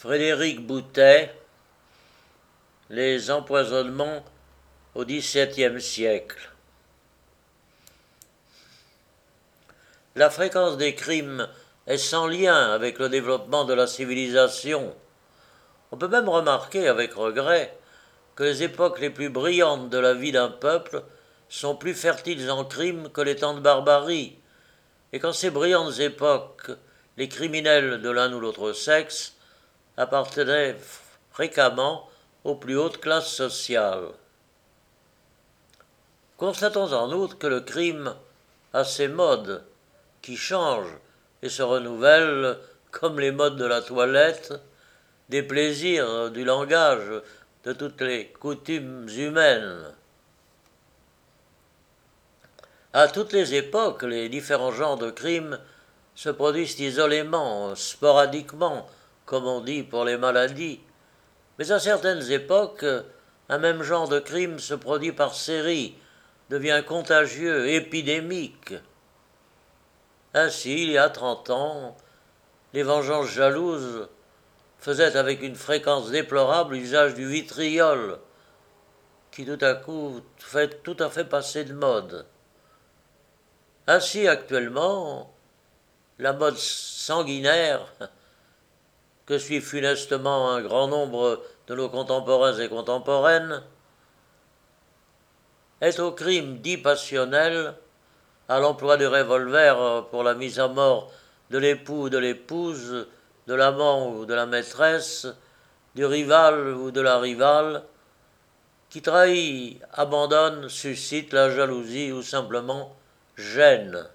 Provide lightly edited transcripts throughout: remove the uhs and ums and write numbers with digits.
Frédéric Boutet, Les empoisonnements au XVIIe siècle. La fréquence des crimes est sans lien avec le développement de la civilisation. On peut même remarquer avec regret que les époques les plus brillantes de la vie d'un peuple sont plus fertiles en crimes que les temps de barbarie, et qu'en ces brillantes époques, les criminels de l'un ou l'autre sexe appartenaient fréquemment aux plus hautes classes sociales. Constatons en outre que le crime a ses modes, qui changent et se renouvellent comme les modes de la toilette, des plaisirs, du langage, de toutes les coutumes humaines. À toutes les époques, les différents genres de crimes se produisent isolément, sporadiquement, comme on dit pour les maladies. Mais à certaines époques, un même genre de crime se produit par série, devient contagieux, épidémique. Ainsi, il y a 30 ans, les vengeances jalouses faisaient avec une fréquence déplorable usage du vitriol, qui tout à coup fait tout à fait passer de mode. Ainsi, actuellement, la mode sanguinaire, que suit funestement un grand nombre de nos contemporains et contemporaines, est au crime dit passionnel, à l'emploi du revolver pour la mise à mort de l'époux ou de l'épouse, de l'amant ou de la maîtresse, du rival ou de la rivale, qui trahit, abandonne, suscite la jalousie ou simplement gêne.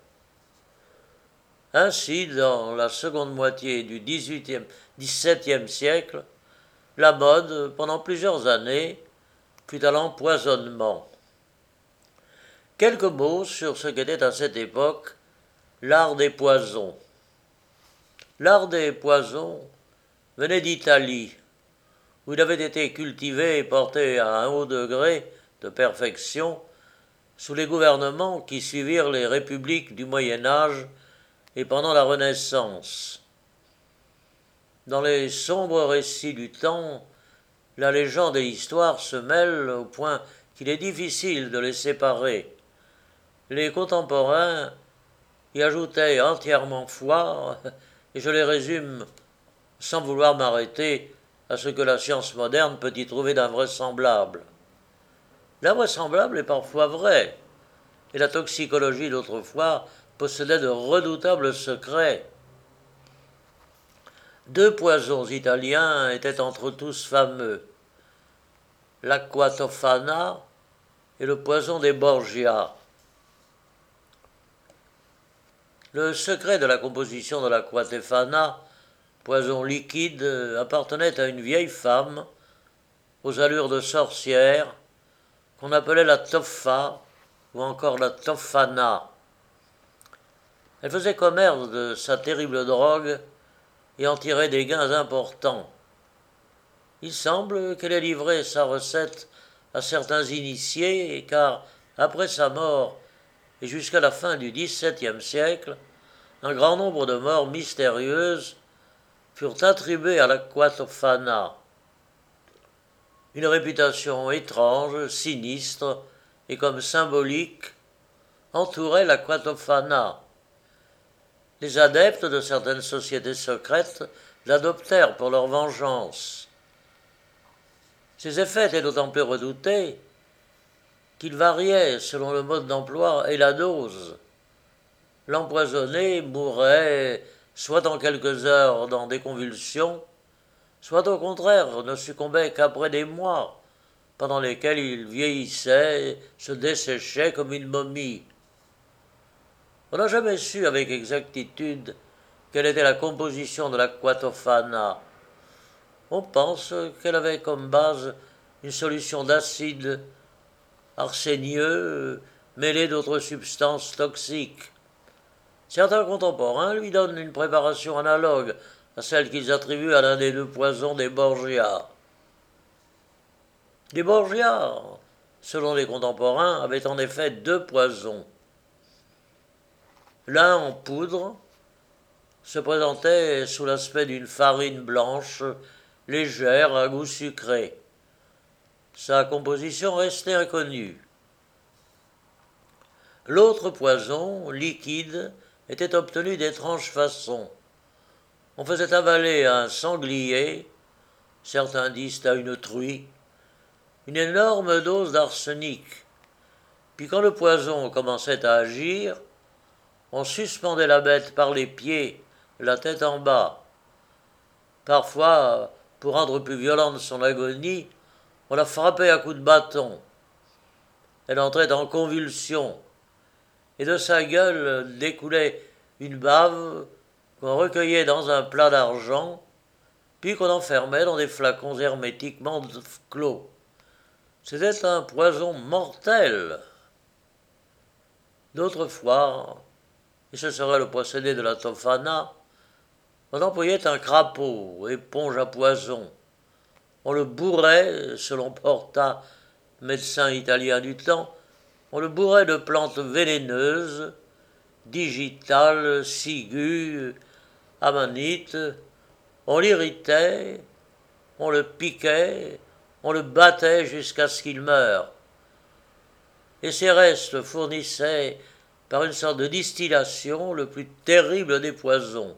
Ainsi, dans la seconde moitié du XVIIe siècle, la mode, pendant plusieurs années, fut à l'empoisonnement. Quelques mots sur ce qu'était à cette époque l'art des poisons. L'art des poisons venait d'Italie, où il avait été cultivé et porté à un haut degré de perfection sous les gouvernements qui suivirent les républiques du Moyen Âge et pendant la Renaissance. Dans les sombres récits du temps, la légende et l'histoire se mêlent au point qu'il est difficile de les séparer. Les contemporains y ajoutaient entièrement foi, et je les résume sans vouloir m'arrêter à ce que la science moderne peut y trouver d'invraisemblable. L'invraisemblable est parfois vrai, et la toxicologie d'autrefois possédait de redoutables secrets. 2 poisons italiens étaient entre tous fameux, l'acqua-tofana et le poison des Borgia. Le secret de la composition de l'acqua-tofana, poison liquide, appartenait à une vieille femme aux allures de sorcière qu'on appelait la toffa ou encore la tofana. Elle faisait commerce de sa terrible drogue et en tirait des gains importants. Il semble qu'elle ait livré sa recette à certains initiés, car après sa mort et jusqu'à la fin du XVIIe siècle, un grand nombre de morts mystérieuses furent attribuées à l'acqua-tofana. Une réputation étrange, sinistre et comme symbolique entourait l'acqua-tofana. Les adeptes de certaines sociétés secrètes l'adoptèrent pour leur vengeance. Ses effets étaient d'autant plus redoutés qu'ils variaient selon le mode d'emploi et la dose. L'empoisonné mourait soit en quelques heures dans des convulsions, soit au contraire ne succombait qu'après des mois, pendant lesquels il vieillissait, se desséchait comme une momie. On n'a jamais su avec exactitude quelle était la composition de l'acqua-tofana. On pense qu'elle avait comme base une solution d'acide arsénieux mêlée d'autres substances toxiques. Certains contemporains lui donnent une préparation analogue à celle qu'ils attribuent à l'un des 2 poisons des Borgia. Les Borgia, selon les contemporains, avaient en effet 2 poisons. L'un en poudre se présentait sous l'aspect d'une farine blanche légère à goût sucré. Sa composition restait inconnue. L'autre poison, liquide, était obtenu d'étranges façons. On faisait avaler à un sanglier, certains disent à une truie, une énorme dose d'arsenic. Puis quand le poison commençait à agir, on suspendait la bête par les pieds, la tête en bas. Parfois, pour rendre plus violente son agonie, on la frappait à coups de bâton. Elle entrait en convulsion, et de sa gueule découlait une bave qu'on recueillait dans un plat d'argent, puis qu'on enfermait dans des flacons hermétiquement clos. C'était un poison mortel. D'autres fois, et ce serait le procédé de la Tofana, on employait un crapaud, éponge à poison. On le bourrait, selon Porta, médecin italien du temps, on le bourrait de plantes vénéneuses, digitales, ciguës, amanites. On l'irritait, on le piquait, on le battait jusqu'à ce qu'il meure. Et ces restes fournissaient, par une sorte de distillation, le plus terrible des poisons.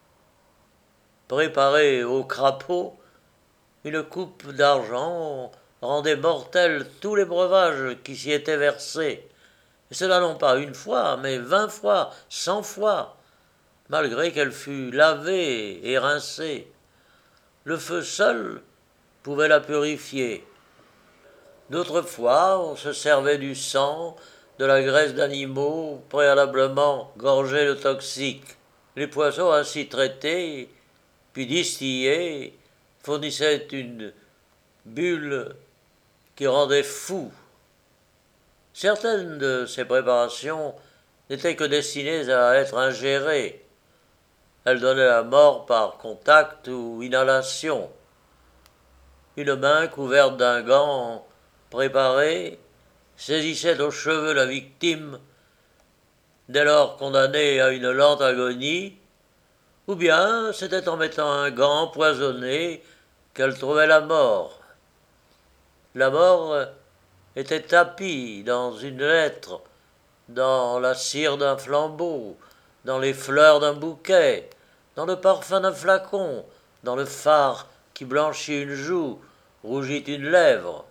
Préparé au crapaud, une coupe d'argent rendait mortels tous les breuvages qui s'y étaient versés. Et cela non pas une fois, mais 20 fois, 100 fois, malgré qu'elle fût lavée et rincée. Le feu seul pouvait la purifier. D'autres fois, on se servait du sang, de la graisse d'animaux préalablement gorgés de toxiques. Les poissons ainsi traités, puis distillés, fournissaient une bulle qui rendait fou. Certaines de ces préparations n'étaient que destinées à être ingérées. Elles donnaient la mort par contact ou inhalation. Une main couverte d'un gant préparé saisissait aux cheveux la victime, dès lors condamnée à une lente agonie, ou bien c'était en mettant un gant empoisonné qu'elle trouvait la mort. La mort était tapie dans une lettre, dans la cire d'un flambeau, dans les fleurs d'un bouquet, dans le parfum d'un flacon, dans le fard qui blanchit une joue, rougit une lèvre.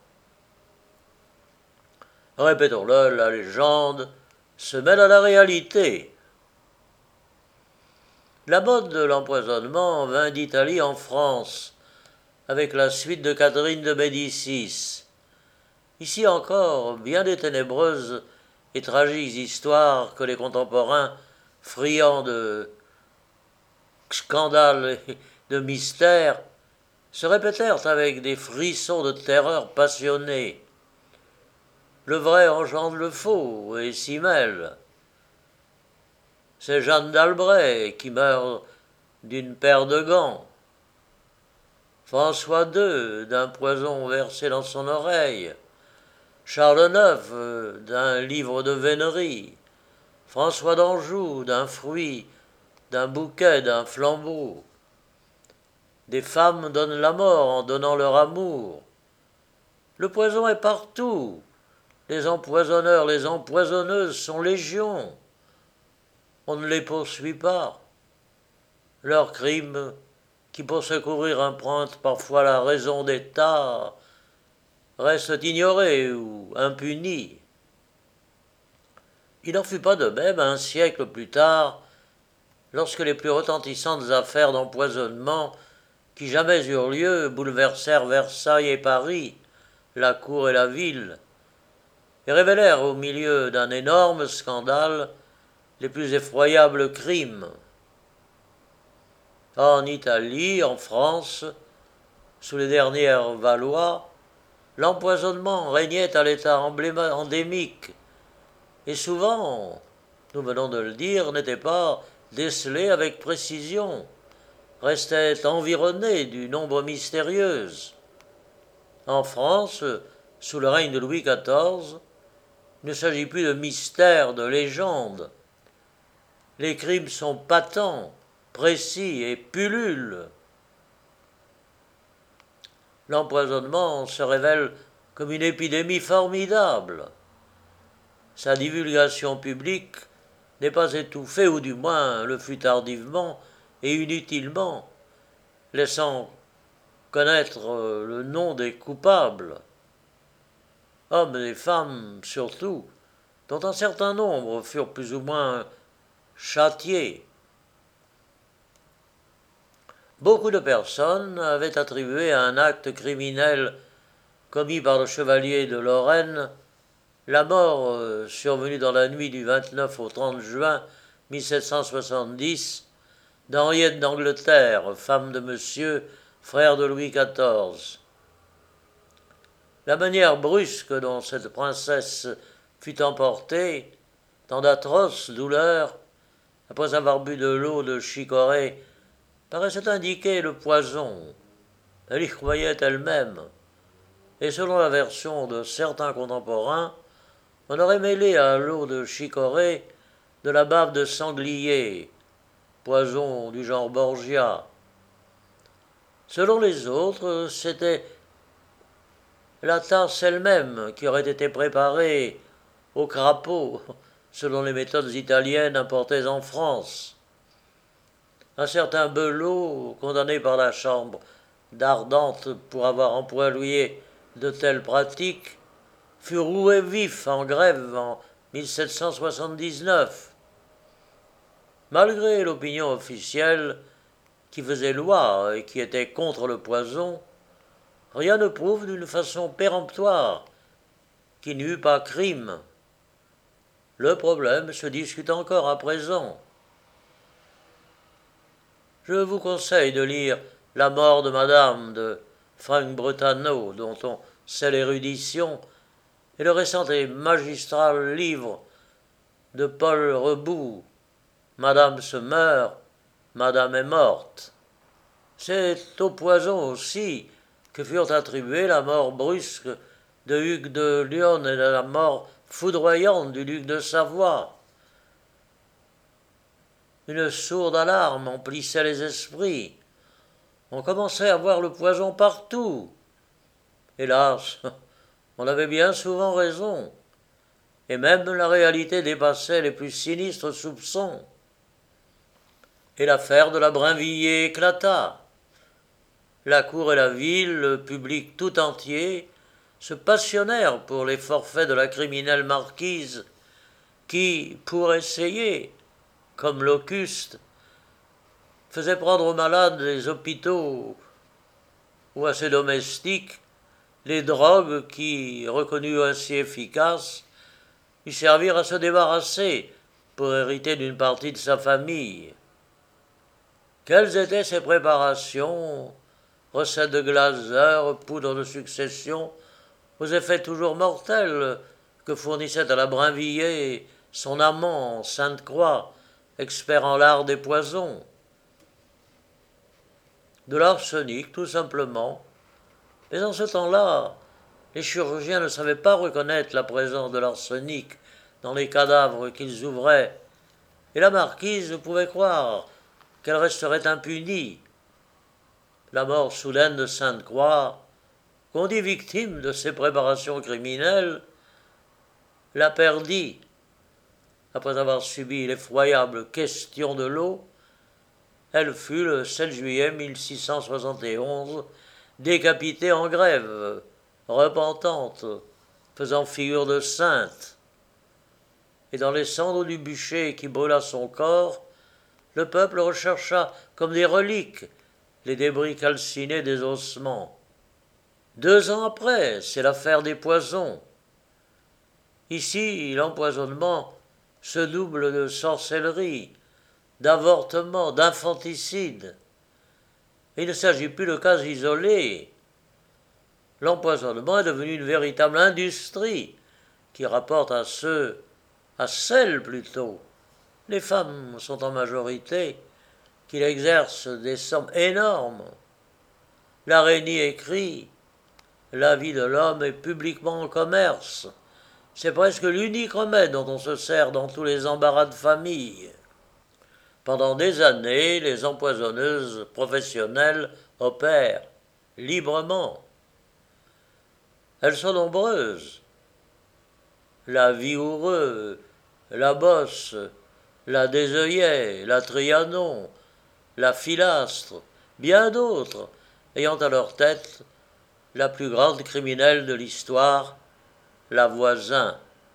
Répétons-le, la légende se mêle à la réalité. La mode de l'empoisonnement vint d'Italie en France, avec la suite de Catherine de Médicis. Ici encore, bien des ténébreuses et tragiques histoires que les contemporains, friands de scandales et de mystères, se répétèrent avec des frissons de terreur passionnée. Le vrai engendre le faux et s'y mêle. C'est Jeanne d'Albret qui meurt d'une paire de gants. François II d'un poison versé dans son oreille. Charles IX d'un livre de vénerie. François d'Anjou d'un fruit, d'un bouquet, d'un flambeau. Des femmes donnent la mort en donnant leur amour. Le poison est partout. Les empoisonneurs, les empoisonneuses sont légion. On ne les poursuit pas. Leurs crimes, qui pour secourir empruntent parfois la raison d'État, restent ignorés ou impunis. Il n'en fut pas de même un siècle plus tard, lorsque les plus retentissantes affaires d'empoisonnement qui jamais eurent lieu bouleversèrent Versailles et Paris, la cour et la ville, et révélèrent au milieu d'un énorme scandale les plus effroyables crimes. En Italie, en France, sous les dernières Valois, l'empoisonnement régnait à l'état endémique, et souvent, nous venons de le dire, n'était pas décelé avec précision, restait environné d'une ombre mystérieuse. En France, sous le règne de Louis XIV, il ne s'agit plus de mystère, de légende. Les crimes sont patents, précis et pullulent. l'empoisonnement se révèle comme une épidémie formidable. Sa divulgation publique n'est pas étouffée, ou du moins le fut tardivement et inutilement, laissant connaître le nom des coupables, hommes et femmes surtout, dont un certain nombre furent plus ou moins châtiés. Beaucoup de personnes avaient attribué à un acte criminel commis par le chevalier de Lorraine la mort survenue dans la nuit du 29 au 30 juin 1770 d'Henriette d'Angleterre, femme de monsieur, frère de Louis XIV. La manière brusque dont cette princesse fut emportée, dans d'atroces douleurs, après avoir bu de l'eau de chicorée, paraissait indiquer le poison. Elle y croyait elle-même, et selon la version de certains contemporains, on aurait mêlé à l'eau de chicorée de la bave de sanglier, poison du genre Borgia. Selon les autres, c'était la tasse elle-même qui aurait été préparée au crapaud, selon les méthodes italiennes importées en France. Un certain Belot, condamné par la Chambre d'Ardente pour avoir empoisonné de telles pratiques, fut roué vif en grève en 1779. Malgré l'opinion officielle qui faisait loi et qui était contre le poison, rien ne prouve d'une façon péremptoire qu'il n'y eut pas crime. Le problème se discute encore à présent. Je vous conseille de lire La mort de Madame de Frank Brentano, dont on sait l'érudition, et le récent et magistral livre de Paul Reboux, Madame se meurt, Madame est morte. C'est au poison aussi que furent attribuées la mort brusque de Hugues de Lyon et la mort foudroyante du duc de Savoie. Une sourde alarme emplissait les esprits. On commençait à voir le poison partout. Hélas, on avait bien souvent raison, et même la réalité dépassait les plus sinistres soupçons. Et l'affaire de la Brinvilliers éclata. La cour et la ville, le public tout entier, se passionnèrent pour les forfaits de la criminelle marquise, qui, pour essayer, comme Locuste, faisait prendre aux malades des hôpitaux ou à ses domestiques les drogues qui, reconnues ainsi efficaces, lui servirent à se débarrasser pour hériter d'une partie de sa famille. Quelles étaient ces préparations, recettes de glazeur, poudre de succession, aux effets toujours mortels que fournissait à la Brinvilliers son amant, Sainte-Croix, expert en l'art des poisons? De l'arsenic, tout simplement. Mais en ce temps-là, les chirurgiens ne savaient pas reconnaître la présence de l'arsenic dans les cadavres qu'ils ouvraient, et la marquise pouvait croire qu'elle resterait impunie. La mort soudaine de Sainte-Croix, qu'on dit victime de ces préparations criminelles, la perdit, après avoir subi l'effroyable question de l'eau. Elle fut, le 7 juillet 1671, décapitée en grève, repentante, faisant figure de sainte. Et dans les cendres du bûcher qui brûla son corps, le peuple rechercha comme des reliques les débris calcinés des ossements. 2 ans après, c'est l'affaire des poisons. Ici, l'empoisonnement se double de sorcellerie, d'avortement, d'infanticide. Il ne s'agit plus de cas isolés. L'empoisonnement est devenu une véritable industrie qui rapporte à celles plutôt, les femmes sont en majorité, qu'il exerce des sommes énormes. L'araignée écrit « La vie de l'homme est publiquement en commerce ». C'est presque l'unique remède dont on se sert dans tous les embarras de famille. Pendant des années, les empoisonneuses professionnelles opèrent librement. Elles sont nombreuses. La Vigoureux, la Bosse, la Désœillet, la Trianon, la Filastre, bien d'autres, ayant à leur tête la plus grande criminelle de l'histoire, la Voisin.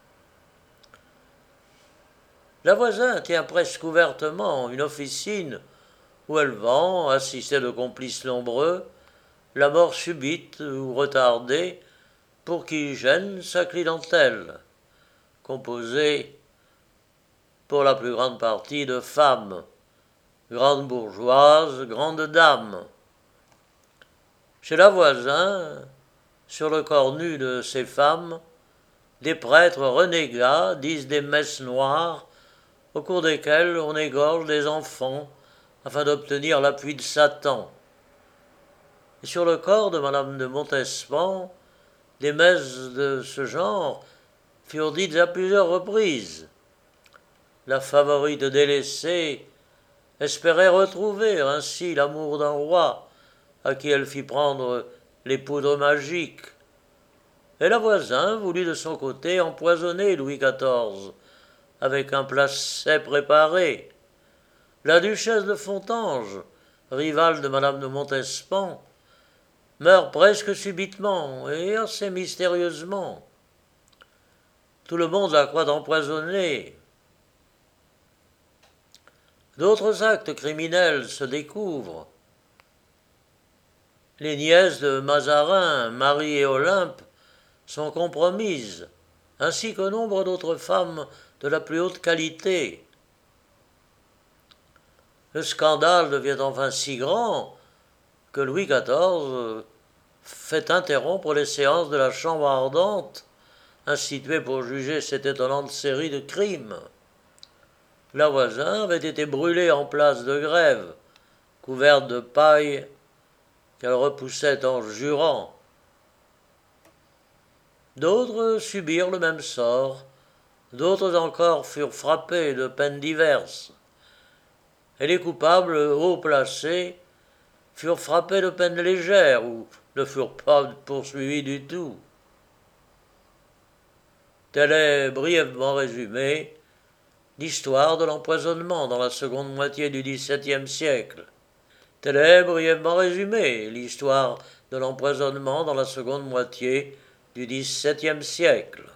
La Voisin tient presque ouvertement une officine où elle vend, assistée de complices nombreux, la mort subite ou retardée pour qui gêne sa clientèle, composée pour la plus grande partie de femmes, grandes bourgeoises, grandes dames. Chez la Voisin, sur le corps nu de ces femmes, des prêtres renégats disent des messes noires au cours desquelles on égorge des enfants afin d'obtenir l'appui de Satan. Et sur le corps de Madame de Montespan, des messes de ce genre furent dites à plusieurs reprises. La favorite délaissée espérait retrouver ainsi l'amour d'un roi à qui elle fit prendre les poudres magiques. Et la Voisin voulut de son côté empoisonner Louis XIV avec un placet préparé. La duchesse de Fontanges, rivale de Madame de Montespan, meurt presque subitement et assez mystérieusement. Tout le monde la croit empoisonnée. D'autres actes criminels se découvrent. Les nièces de Mazarin, Marie et Olympe, sont compromises, ainsi que nombre d'autres femmes de la plus haute qualité. Le scandale devient enfin si grand que Louis XIV fait interrompre les séances de la Chambre ardente, instituée pour juger cette étonnante série de crimes. La Voisin avait été brûlée en place de Grève, couverte de paille qu'elle repoussait en jurant. D'autres subirent le même sort, d'autres encore furent frappés de peines diverses, et les coupables haut placés furent frappés de peines légères ou ne furent pas poursuivis du tout. Telle est brièvement résumée l'histoire de l'empoisonnement dans la seconde moitié du XVIIe siècle. Telle est brièvement résumée l'histoire de l'empoisonnement dans la seconde moitié du XVIIe siècle.